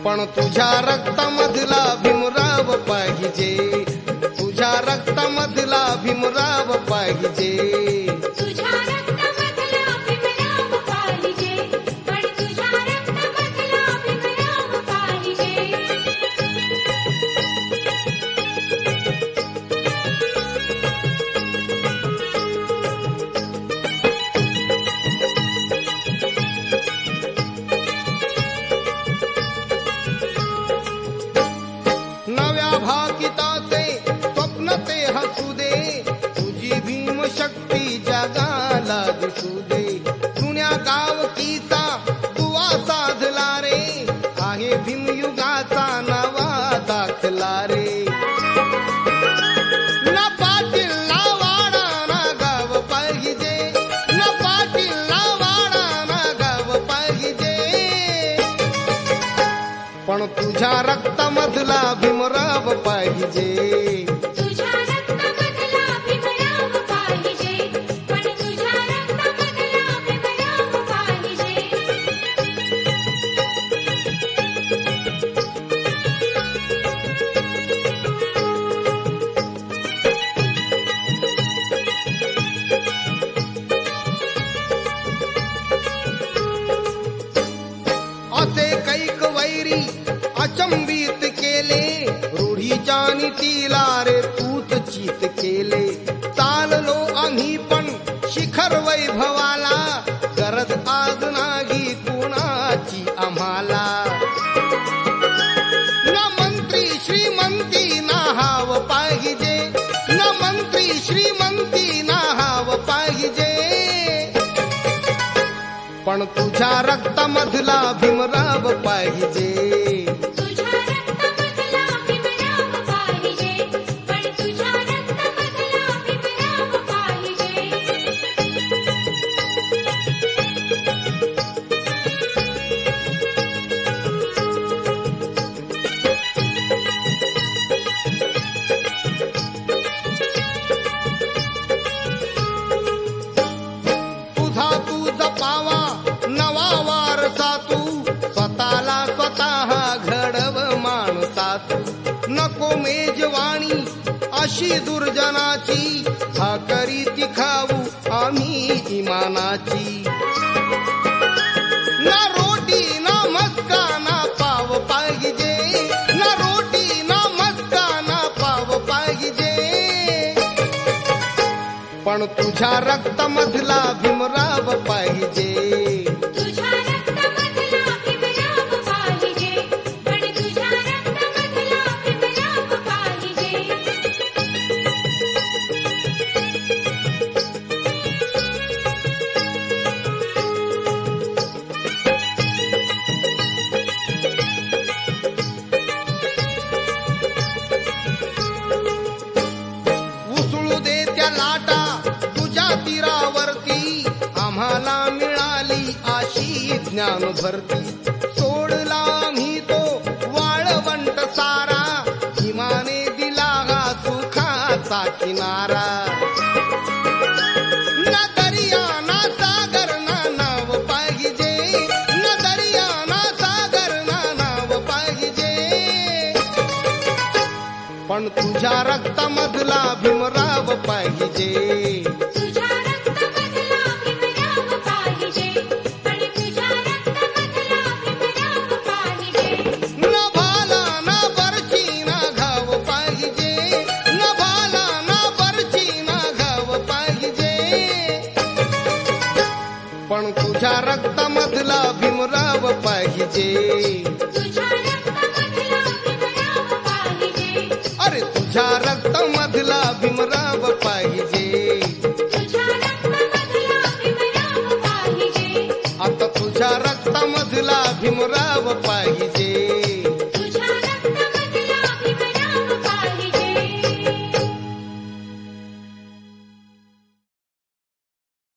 पण तुझ्या रक्तामधला भीमराव पाहिजे, तुझ्या रक्तामधला भीमराव पाहिजे, तुझ्या रक्तामधला भीमराव पाहिजे, पण तुझ्या रक्तामधला भीमराव पाहिजे. नव्या भाकिताचे स्वप्न ते हसू दे, तुझी भीमशक्ती जगाला दिसू दे. जुन्या गावकीचा दुवा साधला रे, आहे भीमयुगाचा नवा दाखला रे. न पाटील ना वाडा ना गाव पाहिजे, न पाटील ना वाडा ना गाव पाहिजे, पण तुझ्या रक्तामधला भीमराव पाहिजे, तुझ्या रक्तामधला भीमराव पाहिजे, पण तुझ्या रक्तामधला भीमराव पाहिजे. असे कैक वैरी अचंबित केले, रूढीच्या नीतीला रे तूच चित केले. चाललो आम्ही पण शिखर वैभवाला, गरज आज नाही कुणाची आम्हाला. न मंत्री श्रीमंती ना हाव पाहिजे, न मंत्री श्रीमंती ना हाव पाहिजे, पण तुझ्या रक्तामधला भीमराव पाहिजे, तुझ्या रक्तामधला भीमराव पाहिजे, पण तुझ्या रक्तामधला भीमराव पाहिजे. तुझा तू जपावा नवा वारसा, तू स्वतःला स्वतः घडव माणसा. तू नको मेजवाणी अशी दुर्जनाची, हा करीती खाऊ आम्ही इमानाची. ना रोटी ना मस्का ना पाव पाहिजे, ना रोटी ना मस्का ना पाव पाहिजे, पण तुझ्या रक्तामधला भीमराव पाहिजे, तुझ्या रक्तामधला भीमराव पाहिजे, पण तुझ्या रक्तामधला भीमराव पाहिजे. उसळू दे त्या लाटा तुझ्या तीरावरती, आम्हाला मिळाली अशी ज्ञान भरती. सोडला आम्ही तो वाळवंट सारा, हिमाने दिला हा सुखाचा किनारा. न दर्या ना सागर ना नाव पाहिजे, न दर्या ना सागर ना नाव पाहिजे, पण तुझ्या रक्तामधला भीमराव पाहिजे, तुझ्या रक्तामधला भीमराव पाहिजे, पण तुझ्या रक्तामधला भीमराव पाहिजे. न भाला ना बरची ना घाव पाहिजे, न भाला ना बरची ना घाव पाहिजे, पण तुझ्या रक्तामधला भीमराव पाहिजे, तुझ्या रक्तामधला भीमराव पाहिजे, अरे तुझ्या रक्तामधला भीमराव पाहिजे, तुझ्या रक्तामधला भीमराव पाहिजे, आता तुझ्या रक्तामधला भीमराव पाहिजे.